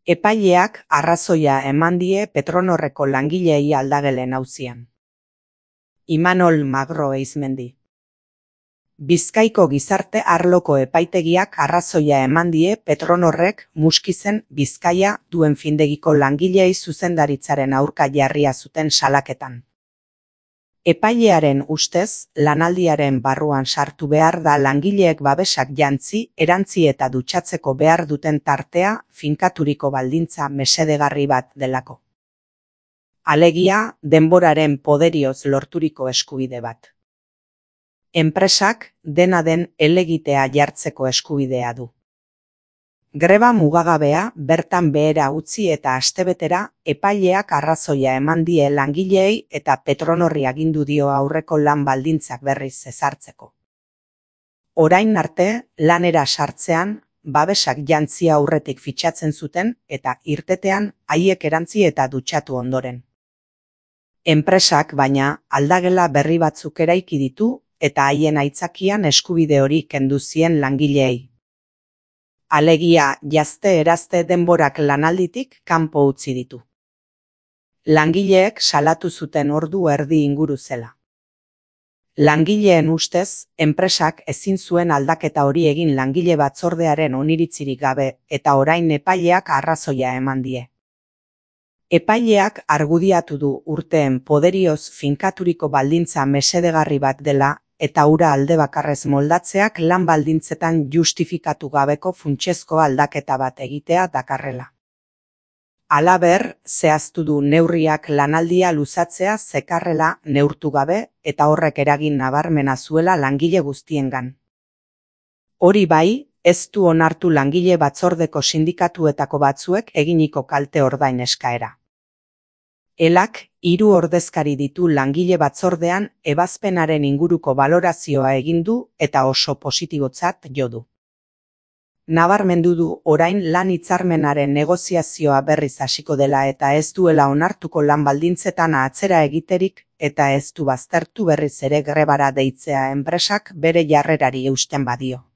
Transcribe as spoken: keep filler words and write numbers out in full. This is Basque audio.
Epaileak arrazoia eman die Petronorreko langileei aldagelen auzian. Imanol Magro Eizmendi. Bizkaiko gizarte arloko epaitegiak arrazoia eman die Petronorrek Muskizen Bizkaia duen findegiko langileei zuzendaritzaren aurka jarria zuten salaketan. Epailearen ustez, lanaldiaren barruan sartu behar da langileek babesak jantzi, erantzi eta dutxatzeko behar duten tartea finkaturiko baldintza mesedegarri bat delako. Alegia, denboraren poderioz lorturiko eskubide bat. Enpresak dena den helegitea jartzeko eskubidea du. Greba mugagabea bertan behera utzi eta astebetera epaileak arrazoia eman die langileei eta Petronorri agindu dio aurreko lan baldintzak berriz ezartzeko. Orain arte, lanera sartzean, babesak jantzia aurretik fitxatzen zuten eta irtetean haiek erantzi eta dutxatu ondoren. Enpresak baina aldagela berri batzuk eraiki ditu eta haien aitzakian eskubide hori kendu zien langileei. Alegia jazte erazte denborak lanalditik kanpo utzi ditu. Langileek salatu zuten ordu erdi inguru zela. Langileen ustez, enpresak ezin zuen aldaketa hori egin langile batzordearen oniritzirik gabe eta orain epaileak arrazoia eman die. Epaileak argudiatu du urteen poderioz finkaturiko baldintza mesedegarri bat dela eta hura alde bakarrez moldatzeak lan baldintzetan justifikatu gabeko funtsezko aldaketa bat egitea dakarrela. Halaber, zehaztu du neurriak lanaldia luzatzea zekarrela neurtu gabe eta horrek eragin nabarmena zuela langile guztiengan. Hori bai, ez du onartu langile batzordeko sindikatuetako batzuek eginiko kalte ordain eskaera. Elak hiru ordezkari ditu langile batzordean ebazpenaren inguruko balorazioa egin du eta oso positibotzat jo du. Nabarmendu du orain lan hitzarmenaren negoziazioa berriz hasiko dela eta ez duela onartuko lan baldintzetan atzera egiterik eta ez du baztertu berriz ere grebara deitzea enpresak bere jarrerari eusten badio.